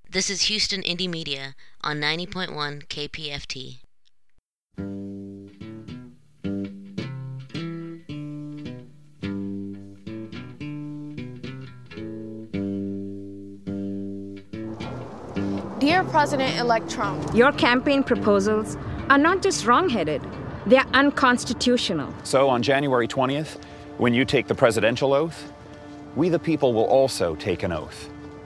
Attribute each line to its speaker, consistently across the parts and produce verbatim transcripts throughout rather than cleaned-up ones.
Speaker 1: This is Houston Indie Media on ninety point one K P F T.
Speaker 2: Dear President-elect Trump,
Speaker 3: your campaign proposals are not just wrong-headed, they're unconstitutional.
Speaker 4: So on January twentieth, when you take the presidential oath, we the people will also take an oath.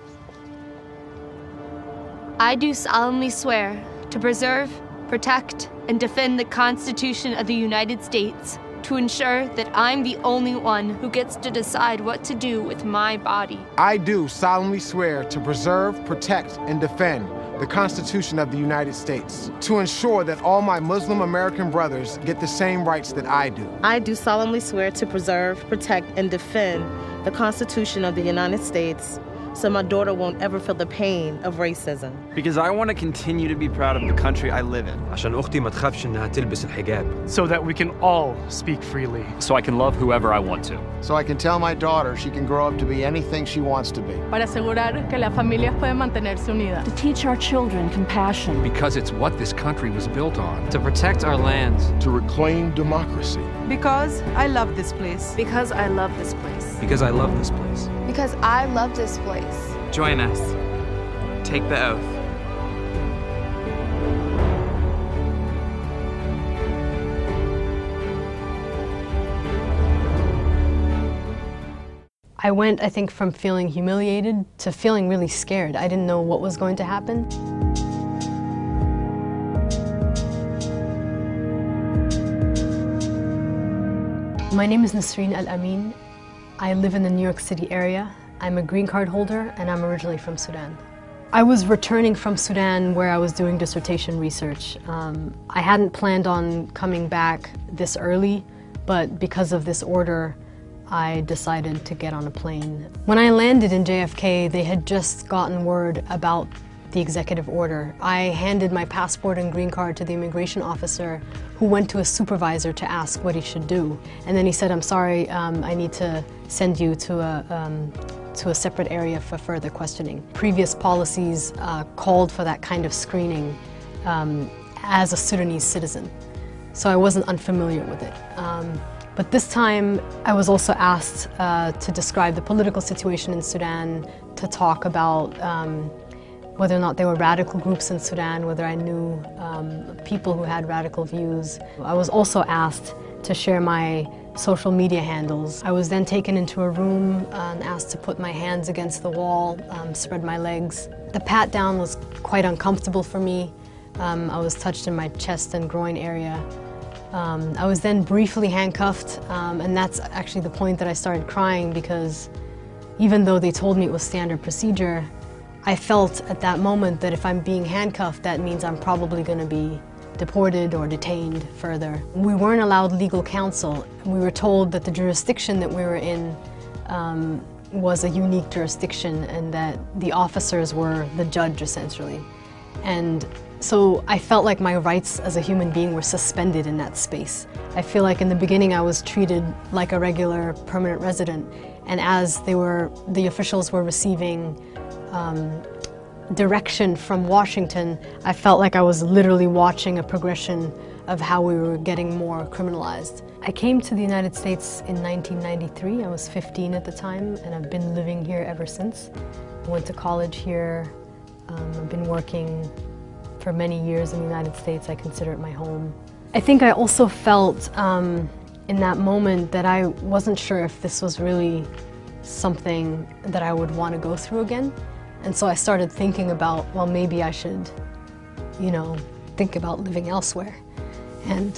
Speaker 5: I do solemnly swear to preserve, protect, and defend the Constitution of the United States, to ensure that I'm the only one who gets to decide what to do with my body.
Speaker 6: I do solemnly swear to preserve, protect, and defend the Constitution of the United States, to ensure that all my Muslim American brothers get the same rights that I do.
Speaker 7: I do solemnly swear to preserve, protect, and defend the Constitution of the United States, so my daughter won't ever feel the pain of racism.
Speaker 8: Because I want to continue to be proud of the country I live in.
Speaker 9: عشان أختي ما تخافش إنها تلبس الحجاب.
Speaker 10: So that we can all speak freely.
Speaker 11: So I can love whoever I want to.
Speaker 12: So I can tell my daughter she can grow up to be anything she wants to be.
Speaker 13: Para asegurar que las familias pueden mantenerse unidas.
Speaker 14: To teach our children compassion.
Speaker 15: Because it's what this country was built on.
Speaker 8: To protect our lands.
Speaker 16: To reclaim democracy.
Speaker 17: Because I love this place.
Speaker 18: Because I love this place.
Speaker 9: Because I love this place.
Speaker 2: Because I love this place.
Speaker 8: Join us. Take the oath.
Speaker 19: I went, I think, from feeling humiliated to feeling really scared. I didn't know what was going to happen. My name is Nasreen Al-Amin. I live in the New York City area. I'm a green card holder, and I'm originally from Sudan. I was returning from Sudan where I was doing dissertation research. Um, I hadn't planned on coming back this early, but because of this order, I decided to get on a plane. When I landed in J F K, they had just gotten word about the executive order. I handed my passport and green card to the immigration officer, who went to a supervisor to ask what he should do. And then he said, I'm sorry, um, I need to send you to a, um, to a separate area for further questioning. Previous policies uh, called for that kind of screening um, as a Sudanese citizen, so I wasn't unfamiliar with it. Um, but this time, I was also asked uh, to describe the political situation in Sudan, to talk about um, whether or not there were radical groups in Sudan, whether I knew um, people who had radical views. I was also asked to share my social media handles. I was then taken into a room and asked to put my hands against the wall, um, spread my legs. The pat down was quite uncomfortable for me. Um, I was touched in my chest and groin area. Um, I was then briefly handcuffed, um, and that's actually the point that I started crying, because even though they told me it was standard procedure, I felt at that moment that if I'm being handcuffed, that means I'm probably going to be deported or detained further. We weren't allowed legal counsel. We were told that the jurisdiction that we were in um, was a unique jurisdiction, and that the officers were the judge, essentially. And so I felt like my rights as a human being were suspended in that space. I feel like in the beginning I was treated like a regular permanent resident, and as they were, the officials were receiving um, direction from Washington, I felt like I was literally watching a progression of how we were getting more criminalized. I came to the United States in nineteen ninety-three. I was fifteen at the time, and I've been living here ever since. I went to college here. Um, I've been working for many years in the United States. I consider it my home. I think I also felt um, in that moment that I wasn't sure if this was really something that I would want to go through again. And so I started thinking about, well, maybe I should, you know, think about living elsewhere. And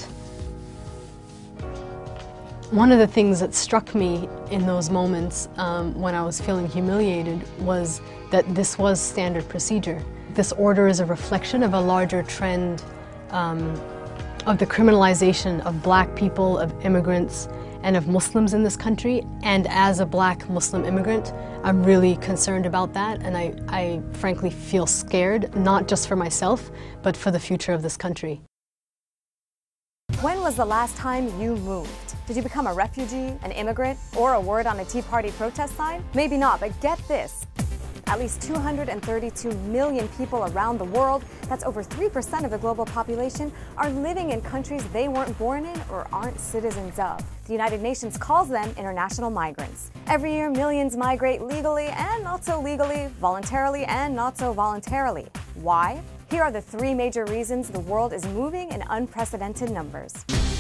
Speaker 19: one of the things that struck me in those moments um, when I was feeling humiliated was that this was standard procedure. This order is a reflection of a larger trend um, of the criminalization of black people, of immigrants, and of Muslims in this country. And as a black Muslim immigrant, I'm really concerned about that, and I, I frankly feel scared, not just for myself, but for the future of this country.
Speaker 20: When was the last time you moved? Did you become a refugee, an immigrant, or a word on a Tea Party protest sign? Maybe not, but get this. At least two hundred thirty-two million people around the world, that's over three percent of the global population, are living in countries they weren't born in or aren't citizens of. The United Nations calls them international migrants. Every year, millions migrate legally and not so legally, voluntarily and not so voluntarily. Why? Here are the three major reasons the world is moving in unprecedented numbers.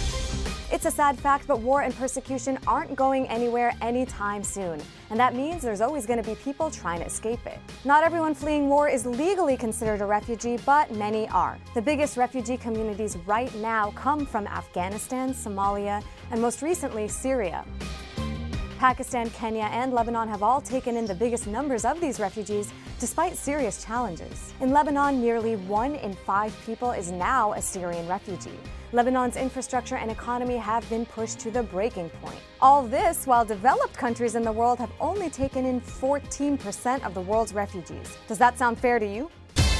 Speaker 20: It's a sad fact, but war and persecution aren't going anywhere anytime soon. And that means there's always going to be people trying to escape it. Not everyone fleeing war is legally considered a refugee, but many are. The biggest refugee communities right now come from Afghanistan, Somalia, and most recently, Syria. Pakistan, Kenya, and Lebanon have all taken in the biggest numbers of these refugees, despite serious challenges. In Lebanon, nearly one in five people is now a Syrian refugee. Lebanon's infrastructure and economy have been pushed to the breaking point. All this while developed countries in the world have only taken in fourteen percent of the world's refugees. Does that sound fair to you?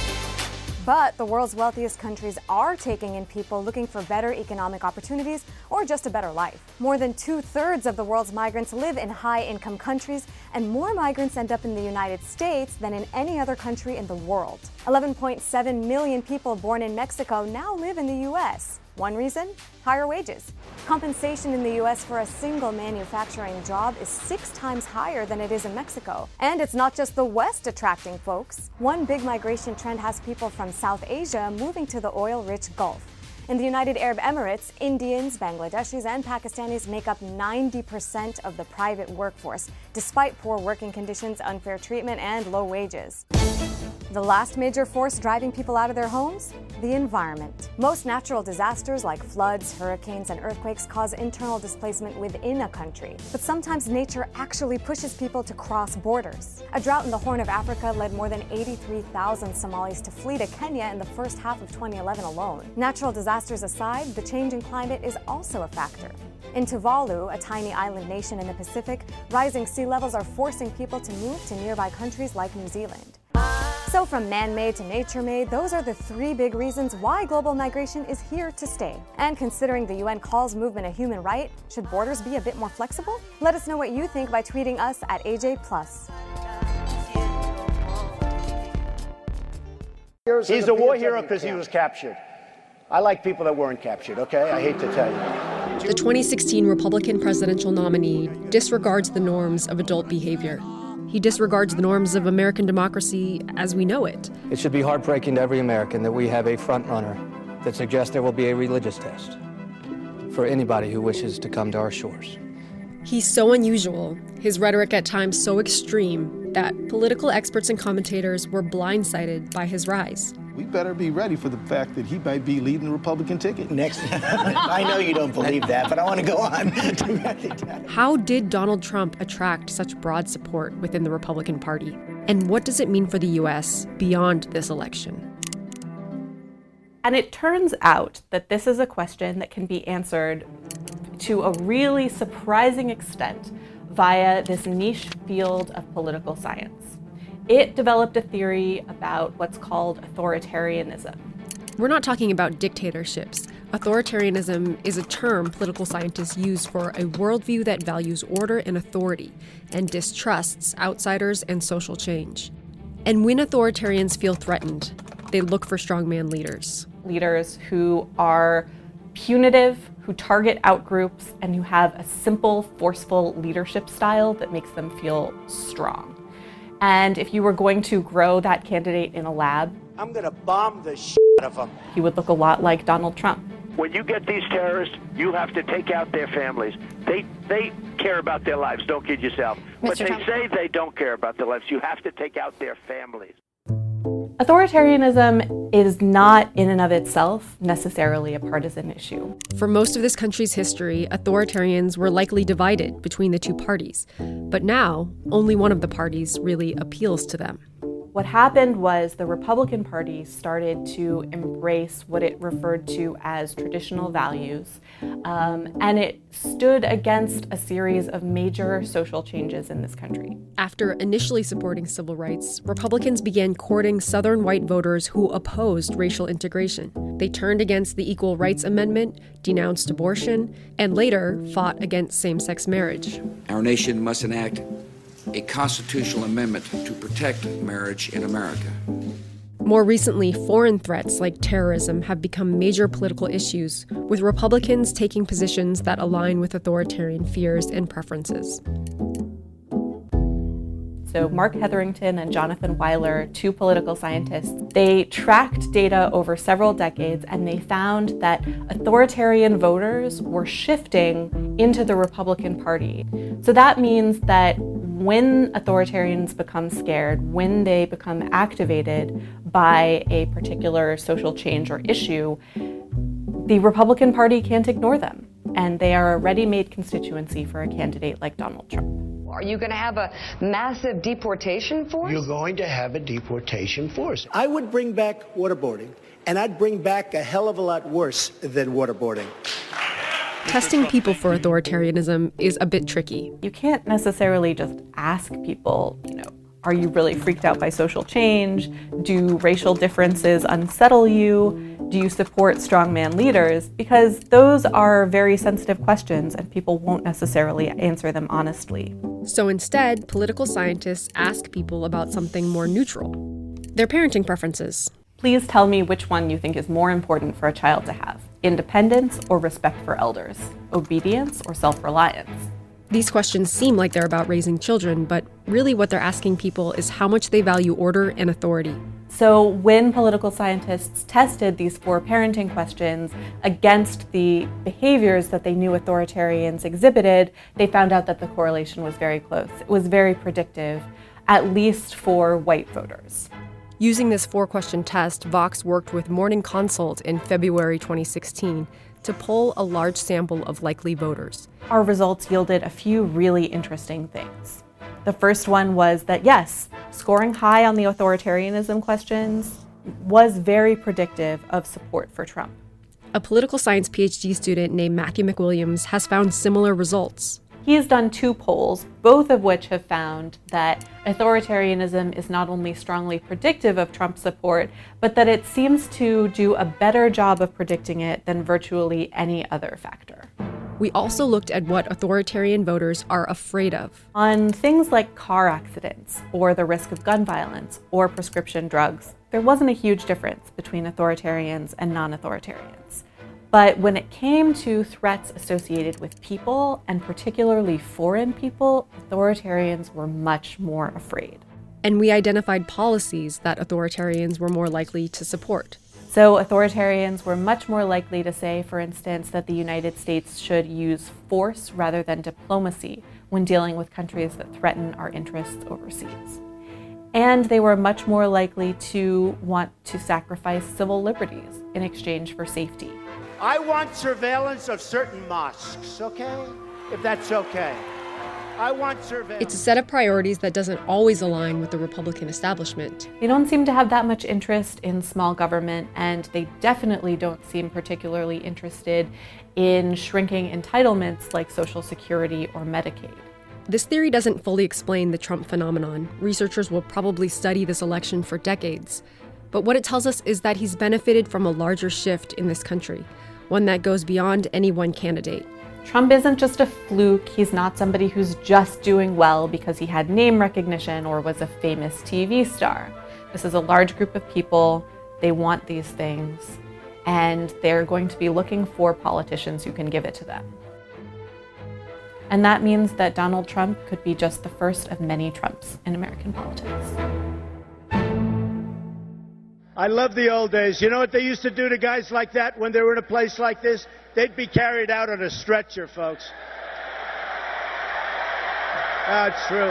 Speaker 20: But the world's wealthiest countries are taking in people looking for better economic opportunities or just a better life. More than two-thirds of the world's migrants live in high-income countries, and more migrants end up in the United States than in any other country in the world. eleven point seven million people born in Mexico now live in the U S. One reason? Higher wages. Compensation in the U S for a single manufacturing job is six times higher than it is in Mexico. And it's not just the West attracting folks. One big migration trend has people from South Asia moving to the oil-rich Gulf. In the United Arab Emirates, Indians, Bangladeshis, and Pakistanis make up ninety percent of the private workforce, despite poor working conditions, unfair treatment, and low wages. The last major force driving people out of their homes? The environment. Most natural disasters like floods, hurricanes, and earthquakes cause internal displacement within a country. But sometimes nature actually pushes people to cross borders. A drought in the Horn of Africa led more than eighty-three thousand Somalis to flee to Kenya in the first half of twenty eleven alone. Natural disasters aside, the change in climate is also a factor. In Tuvalu, a tiny island nation in the Pacific, rising sea levels are forcing people to move to nearby countries like New Zealand. So from man-made to nature-made, those are the three big reasons why global migration is here to stay. And considering the U N calls movement a human right, should borders be a bit more flexible? Let us know what you think by tweeting us at A J plus.
Speaker 21: He's a war hero because he was captured. I like people that weren't captured, okay? I hate to tell you.
Speaker 22: The twenty sixteen Republican presidential nominee disregards the norms of adult behavior. He disregards the norms of American democracy as we know it.
Speaker 23: It should be heartbreaking to every American that we have a front-runner that suggests there will be a religious test for anybody who wishes to come to our shores.
Speaker 22: He's so unusual, his rhetoric at times so extreme, that political experts and commentators were blindsided by his rise.
Speaker 16: We better be ready for the fact that he might be leading the Republican ticket.
Speaker 21: Next, I know you don't believe that, but I want to go on.
Speaker 22: How did Donald Trump attract such broad support within the Republican Party? And what does it mean for the U S beyond this election?
Speaker 24: And it turns out that this is a question that can be answered to a really surprising extent via this niche field of political science. It developed a theory about what's called authoritarianism.
Speaker 22: We're not talking about dictatorships. Authoritarianism is a term political scientists use for a worldview that values order and authority and distrusts outsiders and social change. And when authoritarians feel threatened, they look for strongman leaders.
Speaker 24: Leaders who are punitive, who target outgroups, and who have a simple, forceful leadership style that makes them feel strong. And if you were going to grow that candidate in a lab,
Speaker 21: I'm going to bomb the shit out of them.
Speaker 24: He would look a lot like Donald Trump.
Speaker 21: When you get these terrorists, you have to take out their families. They they care about their lives, don't kid yourself. But they say they don't care about their lives. You have to take out their families.
Speaker 24: Authoritarianism is not in and of itself necessarily a partisan issue.
Speaker 22: For most of this country's history, authoritarians were likely divided between the two parties. But now, only one of the parties really appeals to them.
Speaker 24: What happened was the Republican Party started to embrace what it referred to as traditional values, um, and it stood against a series of major social changes in this country.
Speaker 22: After initially supporting civil rights, Republicans began courting Southern white voters who opposed racial integration. They turned against the Equal Rights Amendment, denounced abortion, and later fought against same-sex marriage.
Speaker 25: Our nation must enact
Speaker 1: a constitutional amendment to protect marriage in America.
Speaker 22: More recently, foreign threats like terrorism have become major political issues, with Republicans taking positions that align with authoritarian fears and preferences.
Speaker 24: So Mark Hetherington and Jonathan Weiler, two political scientists, they tracked data over several decades, and they found that authoritarian voters were shifting into the Republican Party. So that means that when authoritarians become scared, when they become activated by a particular social change or issue, the Republican Party can't ignore them, and they are a ready-made constituency for a candidate like Donald Trump.
Speaker 3: Are you going to have a massive deportation force?
Speaker 4: You're going to have a deportation force. I would bring back waterboarding, and I'd bring back a hell of a lot worse than waterboarding.
Speaker 22: Testing people for authoritarianism is a bit tricky.
Speaker 24: You can't necessarily just ask people, you know, are you really freaked out by social change? Do racial differences unsettle you? Do you support strongman leaders? Because those are very sensitive questions, and people won't necessarily answer them honestly.
Speaker 22: So instead, political scientists ask people about something more neutral: their parenting preferences.
Speaker 24: Please tell me which one you think is more important for a child to have: independence or respect for elders, obedience or self-reliance.
Speaker 22: These questions seem like they're about raising children, but really what they're asking people is how much they value order and authority.
Speaker 24: So when political scientists tested these four parenting questions against the behaviors that they knew authoritarians exhibited, they found out that the correlation was very close. It was very predictive, at least for white voters.
Speaker 22: Using this four-question test, Vox worked with Morning Consult in February twenty sixteen to poll a large sample of likely voters.
Speaker 24: Our results yielded a few really interesting things. The first one was that, yes, scoring high on the authoritarianism questions was very predictive of support for Trump.
Speaker 22: A political science PhD student named Matthew McWilliams has found similar results.
Speaker 24: He's done two polls, both of which have found that authoritarianism is not only strongly predictive of Trump support, but that it seems to do a better job of predicting it than virtually any other factor.
Speaker 22: We also looked at what authoritarian voters are afraid of.
Speaker 24: On things like car accidents, or the risk of gun violence, or prescription drugs, there wasn't a huge difference between authoritarians and non-authoritarians. But when it came to threats associated with people, and particularly foreign people, authoritarians were much more afraid.
Speaker 22: And we identified policies that authoritarians were more likely to support.
Speaker 24: So authoritarians were much more likely to say, for instance, that the United States should use force rather than diplomacy when dealing with countries that threaten our interests overseas. And they were much more likely to want to sacrifice civil liberties in exchange for safety.
Speaker 4: I want surveillance of certain mosques, okay? If that's okay. I want surveillance.
Speaker 22: It's a set of priorities that doesn't always align with the Republican establishment.
Speaker 24: They don't seem to have that much interest in small government, and they definitely don't seem particularly interested in shrinking entitlements like Social Security or Medicaid.
Speaker 22: This theory doesn't fully explain the Trump phenomenon. Researchers will probably study this election for decades. But what it tells us is that he's benefited from a larger shift in this country, one that goes beyond any one candidate.
Speaker 24: Trump isn't just a fluke. He's not somebody who's just doing well because he had name recognition or was a famous T V star. This is a large group of people. They want these things, and they're going to be looking for politicians who can give it to them. And that means that Donald Trump could be just the first of many Trumps in American politics.
Speaker 4: I love the old days. You know what they used to do to guys like that when they were in a place like this? They'd be carried out on a stretcher, folks. That's true.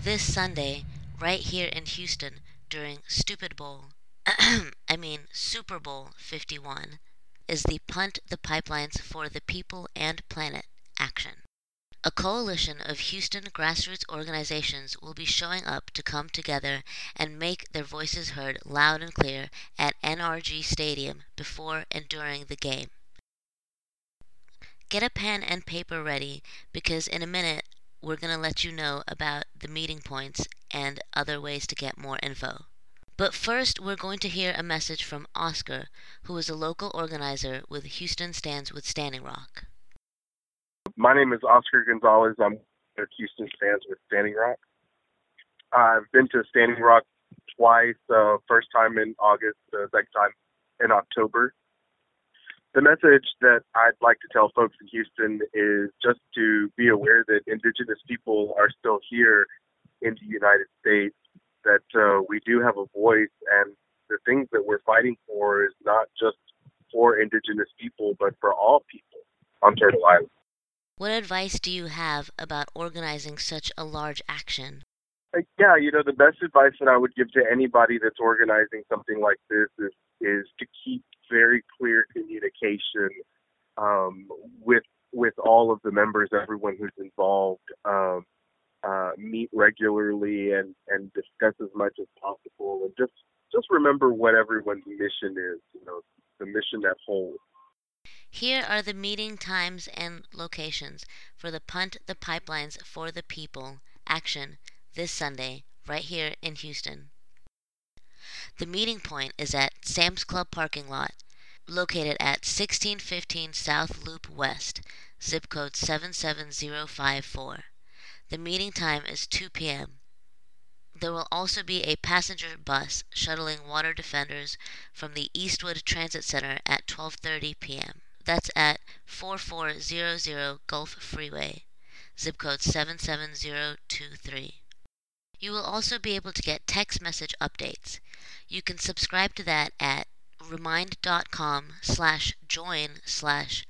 Speaker 5: this Sunday, right here in Houston, during Stupid Bowl, I mean Super Bowl fifty-one, is the Punt the Pipelines for the People and Planet action. A coalition of Houston grassroots organizations will be showing up to come together and make their voices heard loud and clear at N R G Stadium before and during the game. Get a pen and paper ready, because in a minute we're going to let you know about the meeting points and other ways to get more info. But first, we're going to hear a message from Oscar, who is a local organizer with Houston Stands with Standing Rock.
Speaker 6: My name is Oscar Gonzalez. I'm at Houston Stands with Standing Rock. I've been to Standing Rock twice, uh, first time in August, uh, second time in October. The message that I'd like to tell folks in Houston is just to be aware that Indigenous people are still here in the United States, that uh, we do have a voice, and the things that we're fighting for is not just for Indigenous people, but for all people on Turtle Island.
Speaker 5: What advice do you have about organizing such a large action?
Speaker 6: Uh, yeah, you know, the best advice that I would give to anybody that's organizing something like this is, is to keep very clear communication um, with with all of the members, everyone who's involved. Um, Uh, meet regularly and, and discuss as much as possible, and just just remember what everyone's mission is, you know, the mission at whole.
Speaker 5: Here are the meeting times and locations for the Punt the Pipelines for the People action this Sunday, right here in Houston. The meeting point is at Sam's Club parking lot, located at sixteen fifteen South Loop West, zip code seven seven zero five four. The meeting time is two p.m. There will also be a passenger bus shuttling water defenders from the Eastwood Transit Center at twelve thirty p.m. That's at forty-four hundred Gulf Freeway, zip code seven seven zero two three. You will also be able to get text message updates. You can subscribe to that at remind.com slash join slash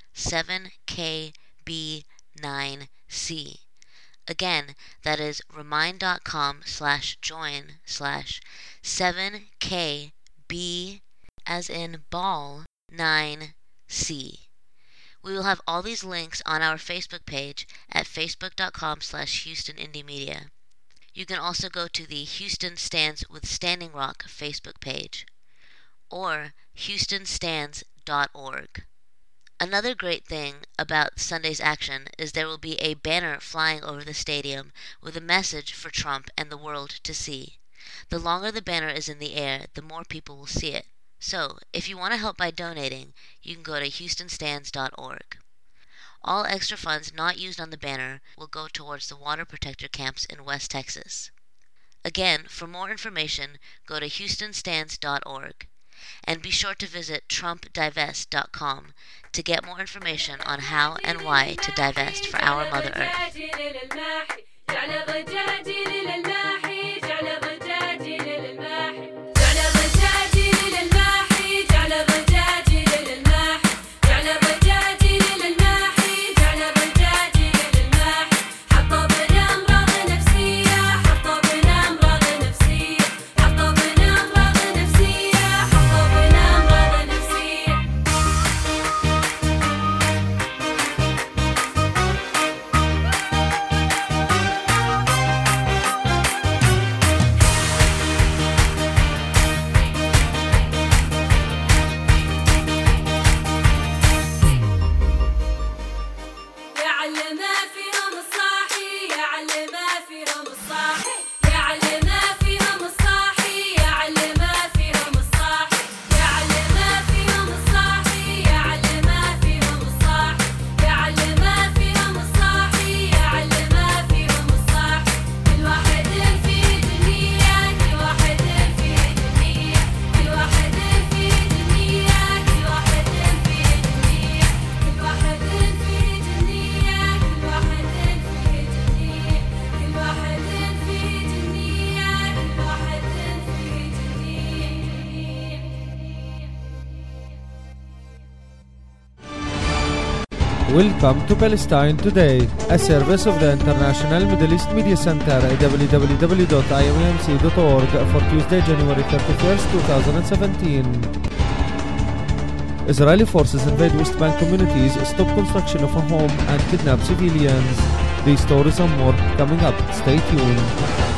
Speaker 5: 7kb9c. Again, that is remind.com slash join slash 7kb as in ball 9c. We will have all these links on our Facebook page at facebook.com slash Houston Indie Media. You can also go to the Houston Stands with Standing Rock Facebook page or houston stands dot org. Another great thing about Sunday's action is there will be a banner flying over the stadium with a message for Trump and the world to see. The longer the banner is in the air, the more people will see it. So, if you want to help by donating, you can go to houston stands dot org. All extra funds not used on the banner will go towards the water protector camps in West Texas. Again, for more information, go to houston stands dot org. And be sure to visit trump divest dot com to get more information on how and why to divest for our Mother Earth.
Speaker 7: Welcome to Palestine Today, a service of the International Middle East Media Center at w w w dot i o m c dot org for Tuesday, January thirty-first, twenty seventeen. Israeli forces invade West Bank communities, stop construction of a home, and kidnap civilians. These stories and more coming up. Stay tuned.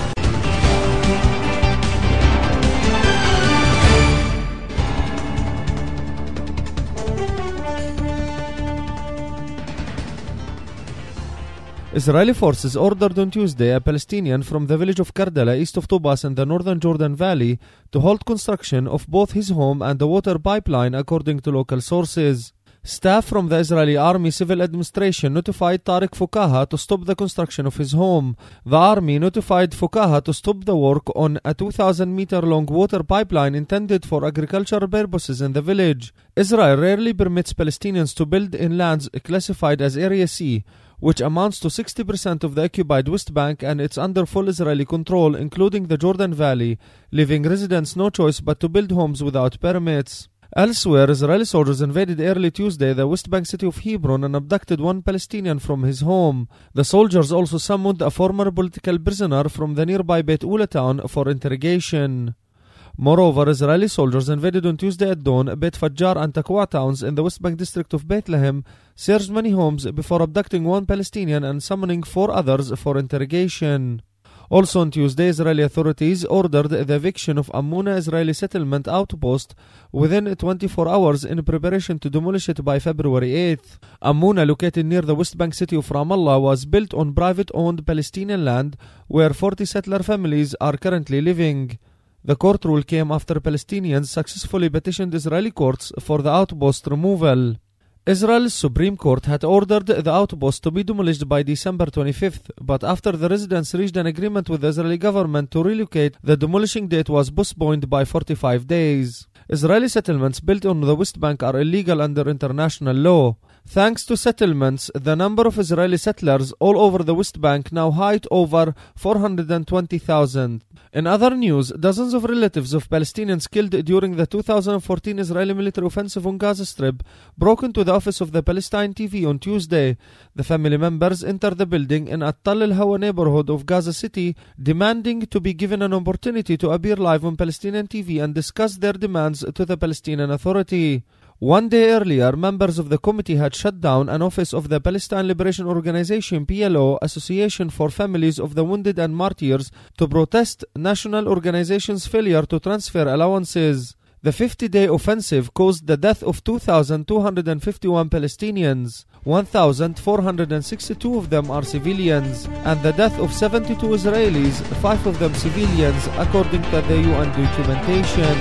Speaker 7: Israeli forces ordered on Tuesday a Palestinian from the village of Kardala east of Tubas in the northern Jordan Valley to halt construction of both his home and the water pipeline, according to local sources. Staff from the Israeli Army Civil Administration notified Tariq Fukaha to stop the construction of his home. The army notified Fukaha to stop the work on a two thousand meter long water pipeline intended for agricultural purposes in the village. Israel rarely permits Palestinians to build in lands classified as Area C, which amounts to sixty percent of the occupied West Bank, and it's under full Israeli control, including the Jordan Valley, leaving residents no choice but to build homes without permits. Elsewhere, Israeli soldiers invaded early Tuesday the West Bank city of Hebron and abducted one Palestinian from his home. The soldiers also summoned a former political prisoner from the nearby Beit Ula town for interrogation. Moreover, Israeli soldiers invaded on Tuesday at dawn Beit Fajjar and Taqwa towns in the West Bank district of Bethlehem, searched many homes before abducting one Palestinian and summoning four others for interrogation. Also on Tuesday, Israeli authorities ordered the eviction of Ammuna Israeli settlement outpost within twenty-four hours in preparation to demolish it by February eighth. Ammuna, located near the West Bank city of Ramallah, was built on private-owned Palestinian land where forty settler families are currently living. The court rule came after Palestinians successfully petitioned Israeli courts for the outpost removal. Israel's Supreme Court had ordered the outpost to be demolished by December twenty-fifth, but after the residents reached an agreement with the Israeli government to relocate, the demolishing date was postponed by forty-five days. Israeli settlements built on the West Bank are illegal under international law. Thanks to settlements, the number of Israeli settlers all over the West Bank now height over four hundred twenty thousand. In other news, dozens of relatives of Palestinians killed during the two thousand fourteen Israeli military offensive on Gaza Strip broke into the office of the Palestine T V on Tuesday. The family members entered the building in Attal al-Hawa neighborhood of Gaza City, demanding to be given an opportunity to appear live on Palestinian T V and discuss their demands to the Palestinian Authority. One day earlier, members of the committee had shut down an office of the Palestine Liberation Organization P L O, Association for Families of the Wounded and Martyrs, to protest national organization's failure to transfer allowances. The fifty-day offensive caused the death of two thousand two hundred fifty-one Palestinians. one thousand four hundred sixty-two of them are civilians, and the death of seventy-two Israelis, five of them civilians, according to the U N documentation.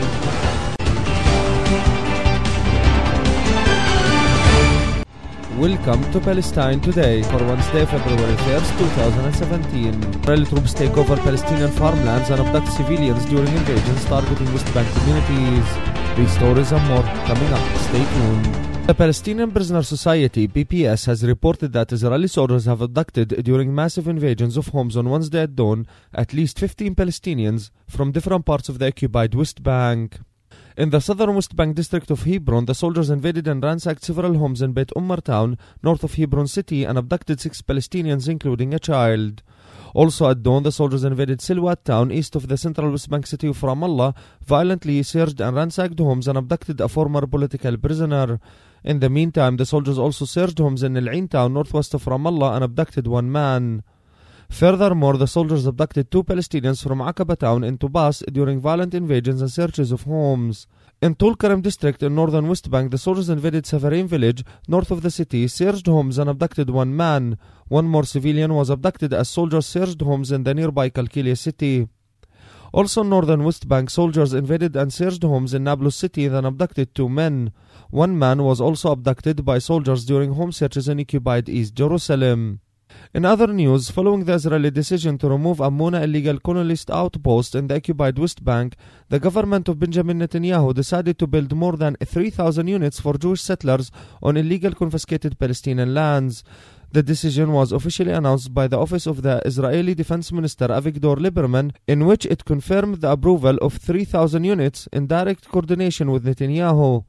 Speaker 7: Welcome to Palestine Today for Wednesday, February first, twenty seventeen. Israeli troops take over Palestinian farmlands and abduct civilians during invasions targeting West Bank communities. These stories and more coming up. Stay tuned. The Palestinian Prisoner Society, P P S, has reported that Israeli soldiers have abducted during massive invasions of homes on Wednesday at dawn at least fifteen Palestinians from different parts of the occupied West Bank. In the southern West Bank district of Hebron, the soldiers invaded and ransacked several homes in Beit Ummar town, north of Hebron city, and abducted six Palestinians, including a child. Also at dawn, the soldiers invaded Silwat town, east of the central West Bank city of Ramallah, violently searched and ransacked homes and abducted a former political prisoner. In the meantime, the soldiers also searched homes in El Ain town, northwest of Ramallah, and abducted one man. Furthermore, the soldiers abducted two Palestinians from Aqaba town in Tubas during violent invasions and searches of homes. In Tulkarem district in northern West Bank, the soldiers invaded Severin village, north of the city, searched homes and abducted one man. One more civilian was abducted as soldiers searched homes in the nearby Kalkilia city. Also in northern West Bank, soldiers invaded and searched homes in Nablus city, then abducted two men. One man was also abducted by soldiers during home searches in occupied East Jerusalem. In other news, following the Israeli decision to remove Ammuna illegal colonialist outpost in the occupied West Bank, the government of Benjamin Netanyahu decided to build more than three thousand units for Jewish settlers on illegal confiscated Palestinian lands. The decision was officially announced by the office of the Israeli Defense Minister Avigdor Lieberman, in which it confirmed the approval of three thousand units in direct coordination with Netanyahu.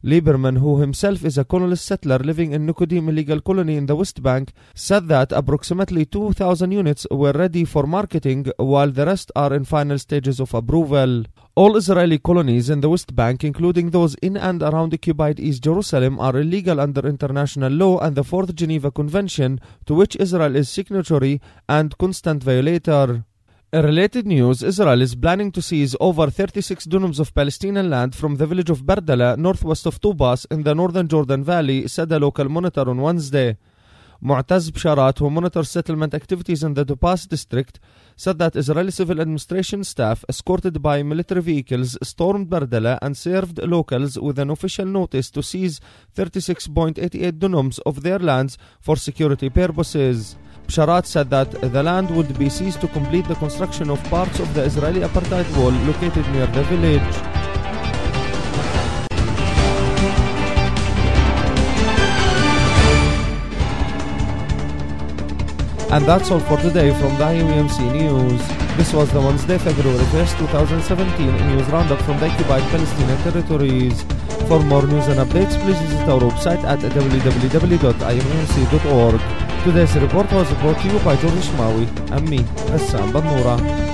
Speaker 7: Lieberman, who himself is a colonialist settler living in Nukudim illegal colony in the West Bank, said that approximately two thousand units were ready for marketing while the rest are in final stages of approval. All Israeli colonies in the West Bank, including those in and around occupied East Jerusalem, are illegal under international law and the Fourth Geneva Convention, to which Israel is signatory and constant violator. In related news, Israel is planning to seize over thirty-six dunums of Palestinian land from the village of Bardala, northwest of Tubas, in the northern Jordan Valley, said a local monitor on Wednesday. Mu'taz Bisharat, who monitors settlement activities in the Tubas district, said that Israeli civil administration staff, escorted by military vehicles, stormed Bardala and served locals with an official notice to seize thirty-six point eight eight dunums of their lands for security purposes. Bisharat said that the land would be seized to complete the construction of parts of the Israeli apartheid wall located near the village. And that's all for today from the I U M C News. This was the Wednesday, February first, twenty seventeen news roundup from the occupied Palestinian territories. For more news and updates, please visit our website at w w w dot i u m c dot org. Today's report was brought to you by George Ishmawi and me, Hassam Bannoura.